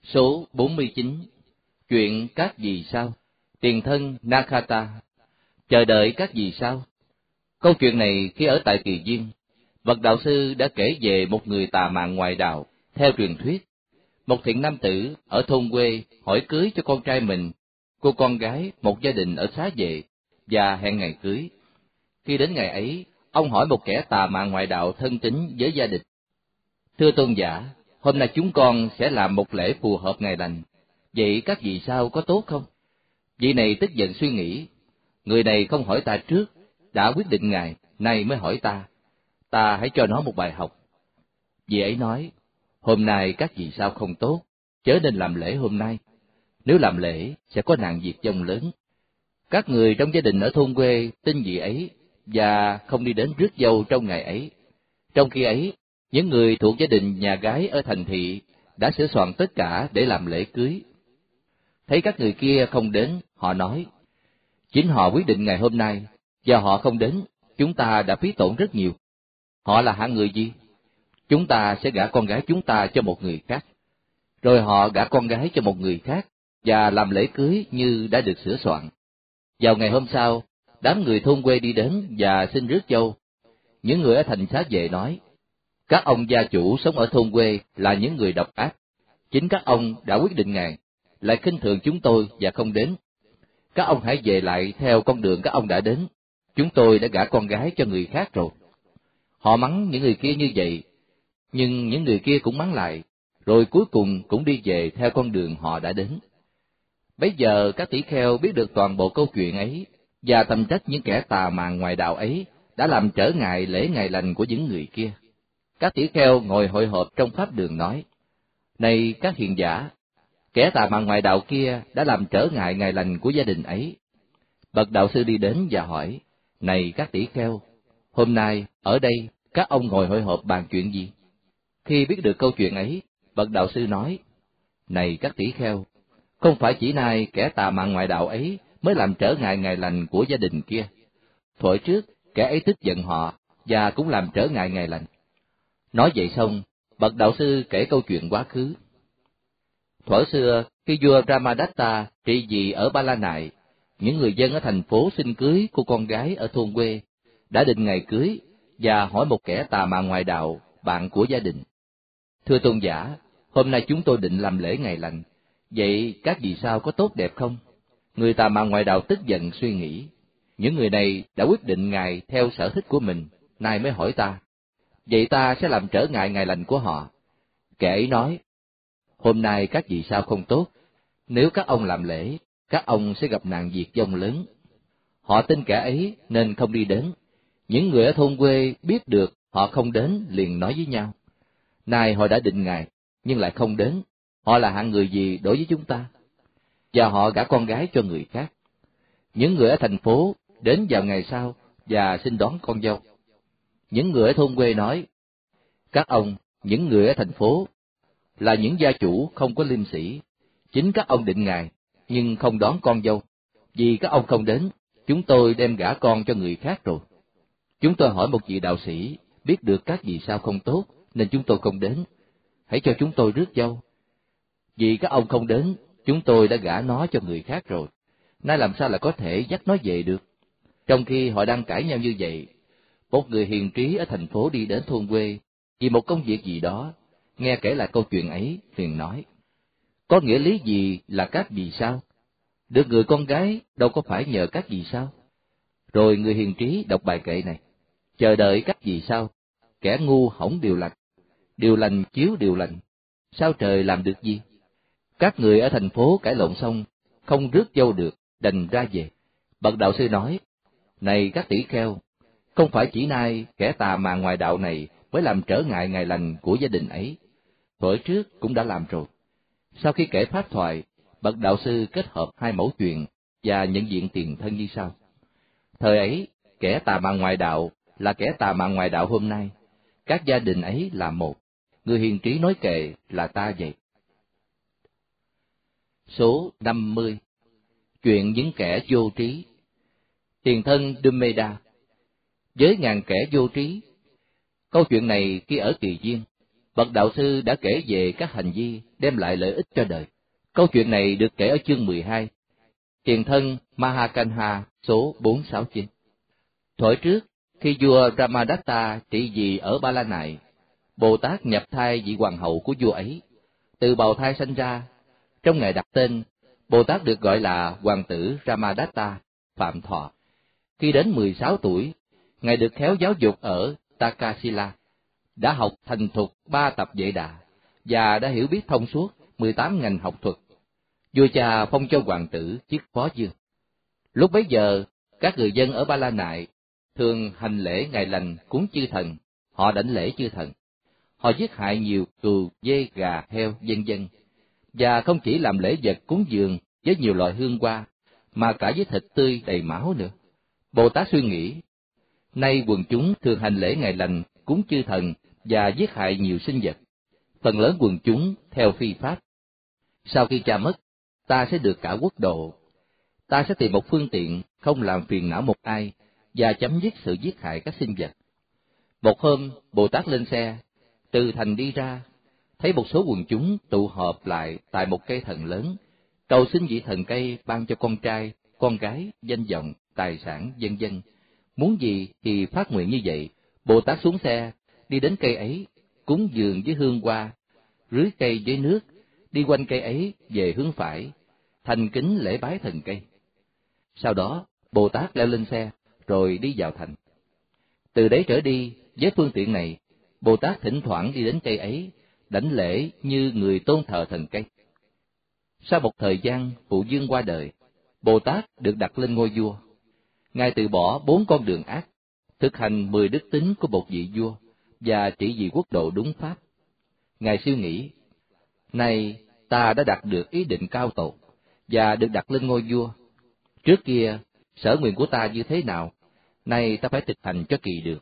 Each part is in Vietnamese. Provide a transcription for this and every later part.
Số 49. Chuyện các vì sao. Tiền thân Nakata. Chờ đợi các vì sao. Câu chuyện này khi ở tại Kỳ Viên, bậc đạo sư đã kể về một người tà mạn ngoại đạo. Theo truyền thuyết, một thiện nam tử ở thôn quê hỏi cưới cho con trai mình cô con gái một gia đình ở xá vệ và hẹn ngày cưới. Khi đến ngày ấy, ông hỏi một kẻ tà mạn ngoại đạo thân tín với gia đình: "Thưa tôn giả, hôm nay chúng con sẽ làm một lễ phù hợp ngày lành, vậy các vị sao có tốt không?" Vị này tức giận suy nghĩ: người này không hỏi ta trước, đã quyết định ngày, nay mới hỏi ta hãy cho nó một bài học. Vị ấy nói: "Hôm nay các vị sao không tốt, chớ nên làm lễ hôm nay. Nếu làm lễ sẽ có nạn diệt vong lớn." Các người trong gia đình ở thôn quê tin vị ấy và không đi đến rước dâu trong ngày ấy. Trong khi ấy, những người thuộc gia đình nhà gái ở thành thị đã sửa soạn tất cả để làm lễ cưới. Thấy các người kia không đến, họ nói: "Chính họ quyết định ngày hôm nay, và họ không đến, chúng ta đã phí tổn rất nhiều. Họ là hạng người gì? Chúng ta sẽ gả con gái chúng ta cho một người khác." Rồi họ gả con gái cho một người khác và làm lễ cưới như đã được sửa soạn. Vào ngày hôm sau, đám người thôn quê đi đến và xin rước dâu. Những người ở thành xá vệ nói: "Các ông gia chủ sống ở thôn quê là những người độc ác. Chính các ông đã quyết định ngày, lại khinh thường chúng tôi và không đến. Các ông hãy về lại theo con đường các ông đã đến. Chúng tôi đã gả con gái cho người khác rồi." Họ mắng những người kia như vậy, nhưng những người kia cũng mắng lại, rồi cuối cùng cũng đi về theo con đường họ đã đến. Bấy giờ các tỷ kheo biết được toàn bộ câu chuyện ấy, và tầm trách những kẻ tà mạn ngoại đạo ấy đã làm trở ngại lễ ngày lành của những người kia. Các tỷ kheo ngồi hội họp trong pháp đường nói: "Này các hiền giả, kẻ tà mạn ngoại đạo kia đã làm trở ngại ngày lành của gia đình ấy." Bậc đạo sư đi đến và hỏi: "Này các tỷ kheo, hôm nay ở đây các ông ngồi hội họp bàn chuyện gì?" Khi biết được câu chuyện ấy, bậc đạo sư nói: "Này các tỷ kheo, không phải chỉ nay kẻ tà mạn ngoại đạo ấy mới làm trở ngại ngày lành của gia đình kia. Thuở trước, kẻ ấy tức giận họ và cũng làm trở ngại ngày lành." Nói vậy xong, bậc đạo sư kể câu chuyện quá khứ. Thuở xưa, khi vua Brahmadatta trị vì ở Ba La Nại, những người dân ở thành phố xin cưới cô con gái ở thôn quê, đã định ngày cưới và hỏi một kẻ tà mạn ngoại đạo, bạn của gia đình: "Thưa tôn giả, hôm nay chúng tôi định làm lễ ngày lành, vậy các vì sao có tốt đẹp không?" Người tà mạn ngoại đạo tức giận suy nghĩ: những người này đã quyết định ngày theo sở thích của mình, nay mới hỏi ta, vậy ta sẽ làm trở ngại ngày lành của họ. Kẻ ấy nói: "Hôm nay các vì sao không tốt, nếu các ông làm lễ, các ông sẽ gặp nạn diệt vong lớn." Họ tin kẻ ấy nên không đi đến. Những người ở thôn quê biết được họ không đến liền nói với nhau: "Nay họ đã định ngày, nhưng lại không đến, họ là hạng người gì đối với chúng ta?" Và họ gả con gái cho người khác. Những người ở thành phố đến vào ngày sau và xin đón con dâu. Những người ở thôn quê nói: "Các ông, những người ở thành phố, là những gia chủ không có liêm sĩ. Chính các ông định ngày, nhưng không đón con dâu. Vì các ông không đến, chúng tôi đem gả con cho người khác rồi. Chúng tôi hỏi một vị đạo sĩ, biết được các vì sao không tốt, nên chúng tôi không đến. Hãy cho chúng tôi rước dâu. Vì các ông không đến, chúng tôi đã gả nó cho người khác rồi. Nay làm sao lại có thể dắt nó về được?" Trong khi họ đang cãi nhau như vậy, một người hiền trí ở thành phố đi đến thôn quê vì một công việc gì đó, nghe kể lại câu chuyện ấy, liền nói: "Có nghĩa lý gì là các vì sao? Được người con gái đâu có phải nhờ các vì sao?" Rồi người hiền trí đọc bài kệ này: "Chờ đợi các vì sao, kẻ ngu hỏng điều lành chiếu điều lành, sao trời làm được gì?" Các người ở thành phố cãi lộn xong, không rước dâu được, đành ra về. Bậc đạo sư nói: "Này các tỷ kheo, không phải chỉ nay kẻ tà mạn ngoại đạo này mới làm trở ngại ngày lành của gia đình ấy, thuở trước cũng đã làm rồi." Sau khi kể pháp thoại, bậc đạo sư kết hợp hai mẫu chuyện và nhận diện tiền thân như sau: Thời ấy, kẻ tà mạn ngoại đạo là kẻ tà mạn ngoại đạo hôm nay, các gia đình ấy là một, người hiền trí nói kệ là ta vậy. Số 50. Chuyện những kẻ vô trí. Tiền thân Dumeda. Với ngàn kẻ vô trí. Câu chuyện này khi ở Kỳ Viên, bậc đạo sư đã kể về các hành vi đem lại lợi ích cho đời. Câu chuyện này được kể ở chương 12, Tiền thân Mahakanha số 469. Thuở trước, khi vua Ramadatta trị vì ở Ba La Nại, Bồ Tát nhập thai vị hoàng hậu của vua ấy. Từ bào thai sanh ra, trong ngày đặt tên, Bồ Tát được gọi là hoàng tử Ramadatta, Phạm Thọ. Khi đến 16 tuổi, Ngài được khéo giáo dục ở Takasila, đã học thành thục 3 tập Vệ Đà, và đã hiểu biết thông suốt 18 ngành học thuật. Vua cha phong cho hoàng tử chức phó vương. Lúc bấy giờ, các người dân ở Ba La Nại thường hành lễ ngày lành cúng chư thần, họ đảnh lễ chư thần. Họ giết hại nhiều cừu, dê, gà, heo, vân vân, và không chỉ làm lễ vật cúng dường với nhiều loại hương hoa, mà cả với thịt tươi đầy máu nữa. Bồ Tát suy nghĩ, nay quần chúng thường hành lễ ngày lành cúng chư thần và giết hại nhiều sinh vật, phần lớn quần chúng theo phi pháp. Sau khi cha mất, ta sẽ được cả quốc độ. Ta sẽ tìm một phương tiện không làm phiền não một ai và chấm dứt sự giết hại các sinh vật. Một hôm, Bồ Tát lên xe, từ thành đi ra, thấy một số quần chúng tụ họp lại tại một cây thần lớn, cầu xin vị thần cây ban cho con trai, con gái, danh vọng, tài sản, vân vân. Muốn gì thì phát nguyện như vậy. Bồ Tát xuống xe, đi đến cây ấy, cúng dường với hương hoa, rưới cây với nước, đi quanh cây ấy về hướng phải, thành kính lễ bái thần cây. Sau đó, Bồ Tát leo lên xe, rồi đi vào thành. Từ đấy trở đi, với phương tiện này, Bồ Tát thỉnh thoảng đi đến cây ấy, đảnh lễ như người tôn thờ thần cây. Sau một thời gian phụ vương qua đời, Bồ Tát được đặt lên ngôi vua. Ngài từ bỏ 4 con đường ác, thực hành 10 đức tính của một vị vua và trị vì quốc độ đúng pháp. Ngài suy nghĩ, nay ta đã đạt được ý định cao tột và được đặt lên ngôi vua. Trước kia, sở nguyện của ta như thế nào, nay ta phải thực hành cho kỳ được.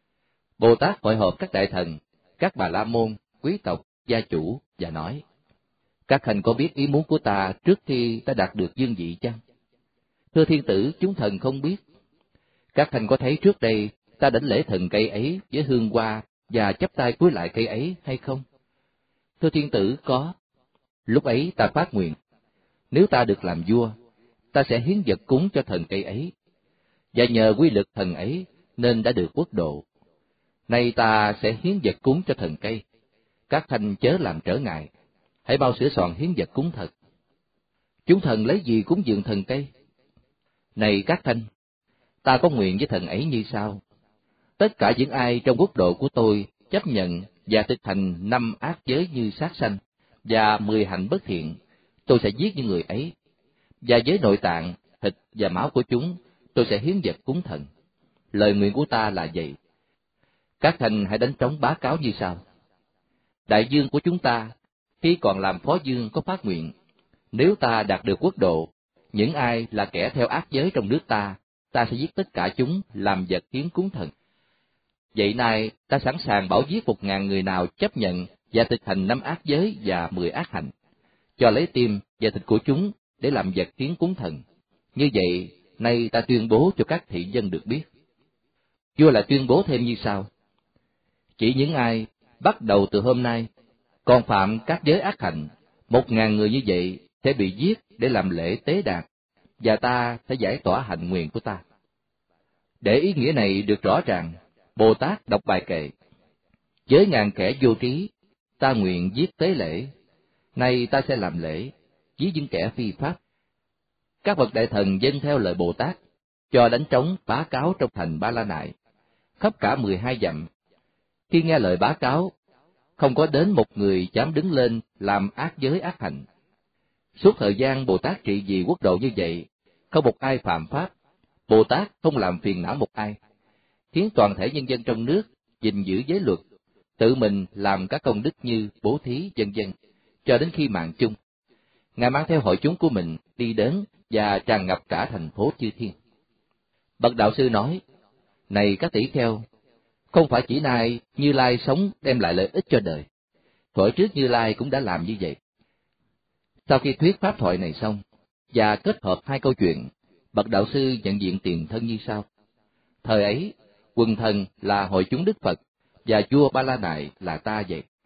Bồ Tát hội họp các đại thần, các bà la môn, quý tộc, gia chủ và nói, các hành có biết ý muốn của ta trước khi ta đạt được vương vị chăng? Thưa thiên tử, chúng thần không biết. Các hành có thấy trước đây ta đảnh lễ thần cây ấy với hương hoa và chắp tay cúi lại cây ấy hay không? Thưa thiên tử, có. Lúc ấy ta phát nguyện, nếu ta được làm vua, ta sẽ hiến vật cúng cho thần cây ấy, và nhờ quy lực thần ấy nên đã được quốc độ. Nay ta sẽ hiến vật cúng cho thần cây, các thanh chớ làm trở ngại, hãy bao sửa soạn hiến vật cúng thật. Chúng thần lấy gì cúng dường thần cây? Này các thanh, ta có nguyện với thần ấy như sau: tất cả những ai trong quốc độ của tôi chấp nhận và thực hành 5 ác giới như sát sanh và 10 hạnh bất thiện, tôi sẽ giết những người ấy, và với nội tạng, thịt và máu của chúng, tôi sẽ hiến vật cúng thần. Lời nguyện của ta là vậy. Các thanh hãy đánh trống bá cáo như sau: đại vương của chúng ta, khi còn làm phó vương có phát nguyện, nếu ta đạt được quốc độ, những ai là kẻ theo ác giới trong nước ta sẽ giết tất cả chúng làm vật hiến cúng thần. Vậy nay, ta sẵn sàng bảo giết 1000 người nào chấp nhận và thực hành 5 ác giới và 10 ác hạnh, cho lấy tim và thịt của chúng để làm vật hiến cúng thần. Như vậy, nay ta tuyên bố cho các thị dân được biết. Vua lại tuyên bố thêm như sau: chỉ những ai bắt đầu từ hôm nay còn phạm các giới ác hạnh, 1000 người như vậy sẽ bị giết để làm lễ tế đàn, và ta sẽ giải tỏa hạnh nguyện của ta. Để ý nghĩa này được rõ ràng, Bồ Tát đọc bài kệ: với ngàn kẻ vô trí, ta nguyện giết tế lễ. Nay ta sẽ làm lễ với những kẻ phi pháp. Các bậc đại thần vâng theo lời Bồ Tát, cho đánh trống bá cáo trong thành Ba La Nại, khắp cả 12 dặm. Khi nghe lời bá cáo, không có đến một người dám đứng lên làm ác giới ác hạnh. Suốt thời gian Bồ Tát trị vì quốc độ như vậy, không một ai phạm pháp. Bồ Tát không làm phiền não một ai, khiến toàn thể nhân dân trong nước gìn giữ giới luật, tự mình làm các công đức như bố thí vân vân, cho đến khi mạng chung. Ngài mang theo hội chúng của mình đi đến và tràn ngập cả thành phố chư thiên. Bậc đạo sư nói: này các tỷ kheo, không phải chỉ nay Như Lai sống đem lại lợi ích cho đời, thuở trước Như Lai cũng đã làm như vậy. Sau khi thuyết pháp thoại này xong và kết hợp 2 câu chuyện, bậc đạo sư nhận diện tiền thân như sau: thời ấy, quần thần là hội chúng Đức Phật và vua Ba La Nại là ta vậy.